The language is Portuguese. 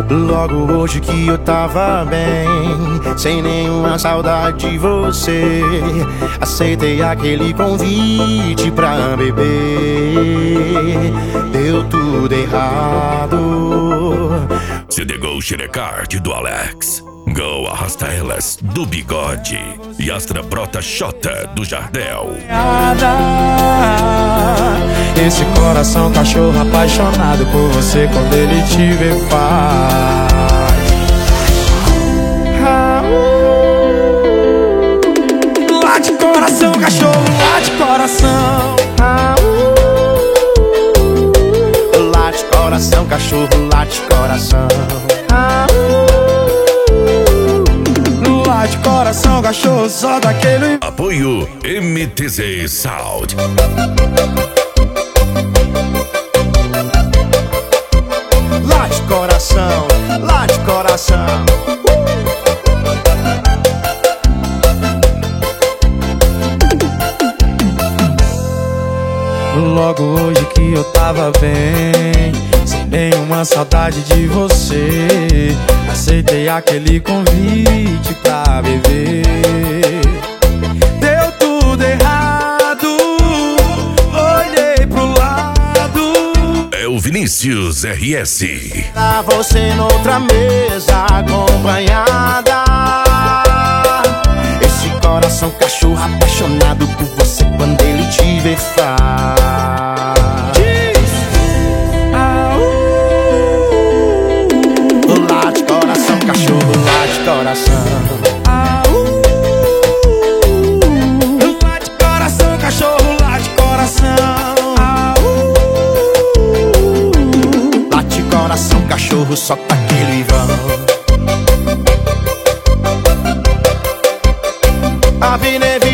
Logo hoje que eu tava bem, sem nenhuma saudade de você, aceitei aquele convite pra beber. Deu tudo errado. Se negou Xerecard do Alex, Go Arrasta Elas do Bigode e Astra Brota Xota do Jardel. Esse coração cachorro apaixonado por você, quando ele te vê faz late coração, cachorro, late coração. Late coração, cachorro, late coração. Late coração, cachorro, só daquele. Apoio MTZ Sound. Late coração, late coração. Logo hoje que eu tava bem, sem nenhuma saudade de você, aceitei aquele convite pra beber. Deu tudo errado, olhei pro lado. É o Vinícius RS. Tá você noutra mesa acompanhada. Esse coração cachorro apaixonado por você, quando ele te vê faz late coração, cachorro, late coração. Late coração, cachorro, late coração. Late coração, cachorro, só tá aquele vão. A